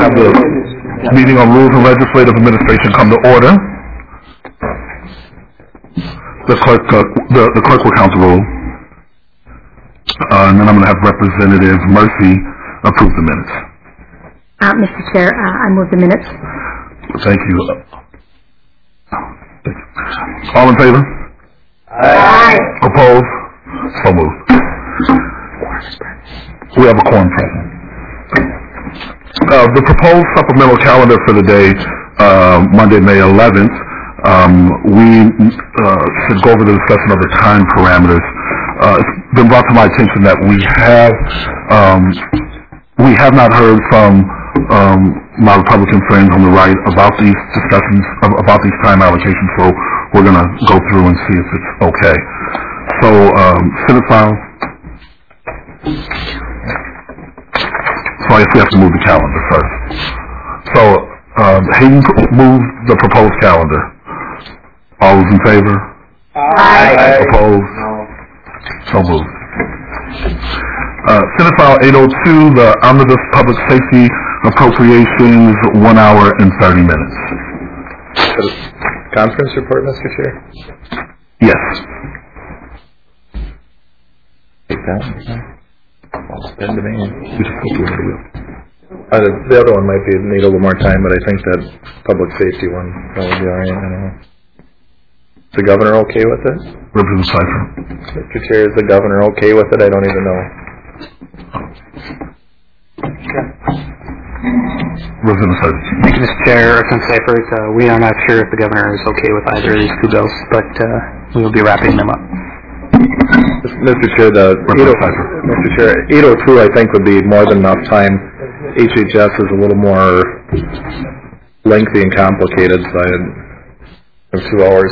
have the meeting on Rules and Legislative Administration come to order. The clerk will count the roll. And then I'm going to have Representative Murphy approve the minutes. Mr. Chair, I move the minutes. Thank you. All in favor? Aye. Opposed? So moved. We have a quorum present. The proposed supplemental calendar for the day, Monday, May 11th, we should go over the discussion of the time parameters. It's been brought to my attention that we have not heard from my Republican friends on the right about these discussions, about these time allocations, so we're going to go through and see if it's okay. So, Senate file. So I guess we have to move the calendar first. So, Hayden moved the proposed calendar. All those in favor? Aye. Opposed? No. So moved. Senate File 802, the Omnibus Public Safety Appropriations, 1 hour and 30 minutes. Conference report, Mr. Chair? Yes. Take that. Spend the main. The other one might need a little more time, but I think that public safety one probably be all right. I don't know. Is the governor okay with it? Representative Cipher. Mr. Chair, is the governor okay with it? I don't even know. Representative Cipher. Thank you, Mr. Chair. Representative Cipher, we are not sure if the governor is okay with either of these two bills, but we will be wrapping them up. Mr. Chair, Mr. Chair, 802 I think would be more than enough time. HHS is a little more lengthy and complicated, so I have 2 hours.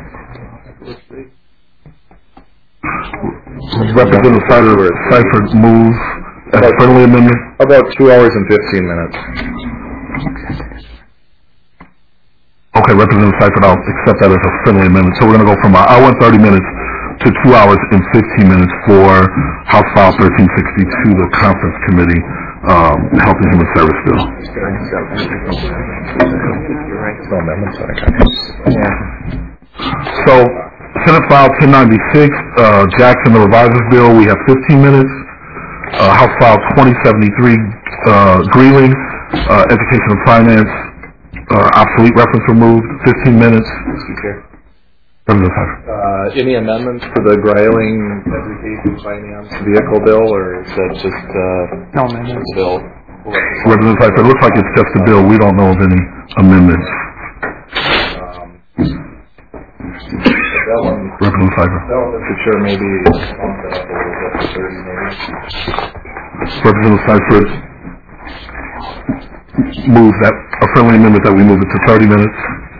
Representative Cipher moves as a friendly amendment. About 2 hours and 15 minutes. Okay, Representative Cipher, I'll accept that as a friendly amendment. So we're going to go from an hour and 30 minutes to 2 hours and 15 minutes for House File 1362, the Conference Committee, Health and Human Service Bill. So, Senate File 1096, Jackson, the Revisers Bill, we have 15 minutes. House File 2073, Greeley, Education and Finance, obsolete reference removed, 15 minutes. Mr. Chair. Any amendments to the Greiling Education Finance Vehicle Bill, or is that just no amendments? Bill? Representative Cipher, it looks like it's just a bill. We don't know of any amendments. That one, Representative Cipher. That one, Mr. Chair, maybe bump that up a little bit to 30 maybe. Representative Cipher moves that a friendly amendment that we move it to 30 minutes.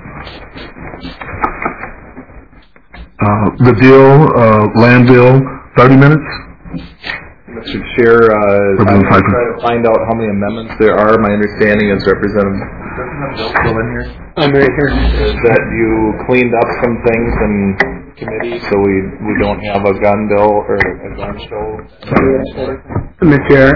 The bill, land bill, 30 minutes. Mr. Chair, I'm trying to find out how many amendments there are. My understanding is Representative still in here? I'm right here. Is that you cleaned up some things in committee, so we don't have a gun bill or a gun show? Mr. Chair,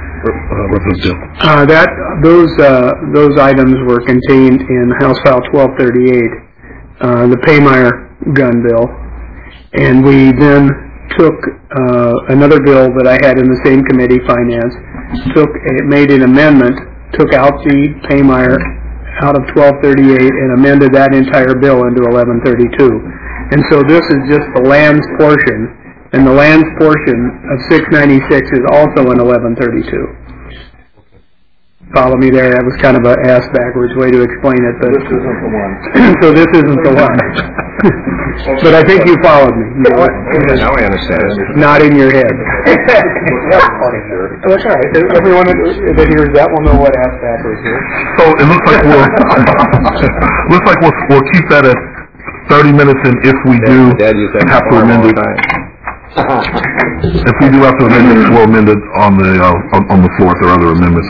those items were contained in House File 1238, the Paymeyer gun bill, and we then took another bill that I had in the same committee, Finance, made an amendment, took out the Paymeyer out of 1238 and amended that entire bill into 1132. And so this is just the lands portion, and the lands portion of 696 is also in 1132. Follow me there. That was kind of an ass backwards way to explain it, but this isn't the one. So this isn't the one. But I think you followed me. Now I understand. Nodding your head. That's all right. Everyone that hears that will know what ass backwards is. So it looks like we'll keep that at 30 minutes, and if we do have to amend it, if we do have to amend it, we'll amend it on the floor if there are other amendments.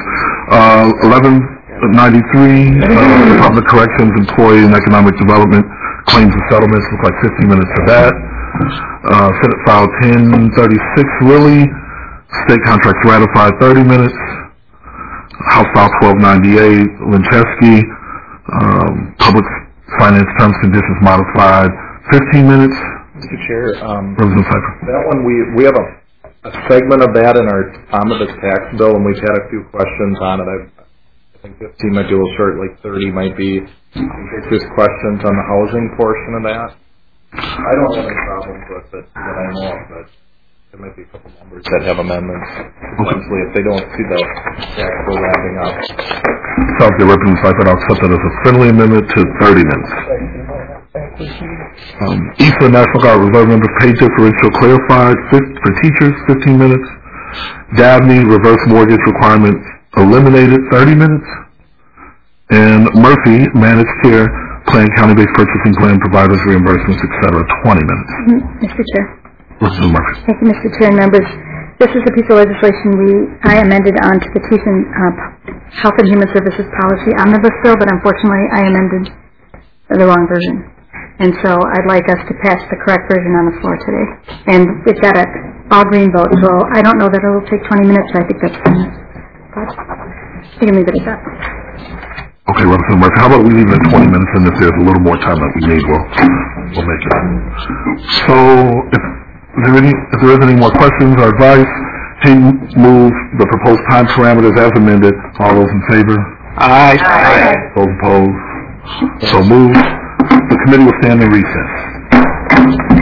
1193, Department of Corrections, Employee and Economic Development, Claims and Settlements, look like 15 minutes for that. Senate File 1036, Willie, State Contracts Ratified, 30 minutes. House File 1298, Winchesky, Public Finance Terms Conditions Modified, 15 minutes. Mr. Chair, Representative Pfeiffer. that one, we have a segment of that in our omnibus tax bill, and we've had a few questions on it. I think 15 might be a little short, like 30 might be. There's questions on the housing portion of that. I don't have any problems with it that I know of, but there might be a couple members that have amendments. Potentially, if they don't see the tax bill wrapping up. Sounds good, Representative Pfeiffer. I'll accept that as a friendly amendment to 30 minutes. ESA National Guard Reserve Member pay differential clarified for teachers, 15 minutes. Dabney reverse mortgage requirements eliminated, 30 minutes. And Murphy managed care plan, county-based purchasing plan, providers reimbursements, etc., 20 minutes. Mr. Chair. Representative Murphy. Thank you, Mr. Chair and members. This is a piece of legislation I amended onto the Teaching Health and Human Services Policy Omnibus Bill, but unfortunately I amended the wrong version. And so I'd like us to pass the correct version on the floor today. And we've got an all-green vote, so I don't know that it will take 20 minutes, but I think that's 10 minutes. But you can leave it at that. Okay, Representative Murphy, how about we leave it at 20 minutes, and if there's a little more time that we need, we'll make it. So, if there isn't any more questions or advice, move the proposed time parameters as amended. All those in favor? Aye. Those opposed? So moved. The committee will stand in recess.